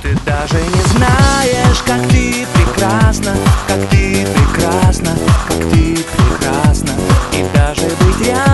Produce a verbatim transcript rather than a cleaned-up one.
Ты даже не знаешь, как ты прекрасна, как ты прекрасна, как ты прекрасна. И даже быть рядом